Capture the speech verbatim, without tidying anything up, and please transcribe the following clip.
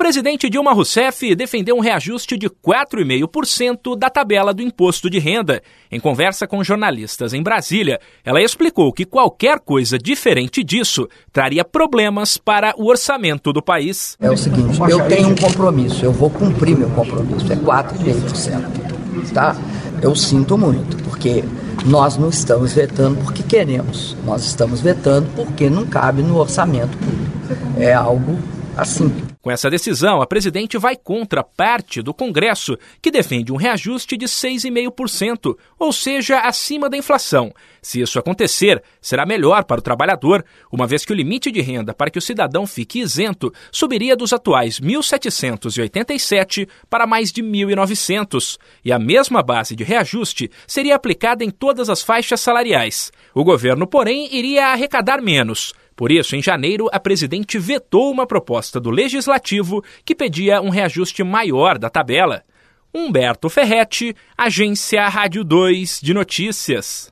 presidente Dilma Rousseff defendeu um reajuste de quatro vírgula cinco por cento da tabela do imposto de renda. Em conversa com jornalistas em Brasília, ela explicou que qualquer coisa diferente disso traria problemas para o orçamento do país. É o seguinte, eu tenho um compromisso, eu vou cumprir meu compromisso, é quatro vírgula cinco por cento, tá? Eu sinto muito, porque nós não estamos vetando porque queremos, nós estamos vetando porque não cabe no orçamento público. É algo assim. Com essa decisão, a presidente vai contra parte do Congresso, que defende um reajuste de seis vírgula cinco por cento, ou seja, acima da inflação. Se isso acontecer, será melhor para o trabalhador, uma vez que o limite de renda para que o cidadão fique isento subiria dos atuais mil setecentos e oitenta e sete para mais de mil e novecentos, e a mesma base de reajuste seria aplicada em todas as faixas salariais. O governo, porém, iria arrecadar menos. Por isso, em janeiro, a presidente vetou uma proposta do Legislativo que pedia um reajuste maior da tabela. Humberto Ferretti, Agência Rádio dois de Notícias.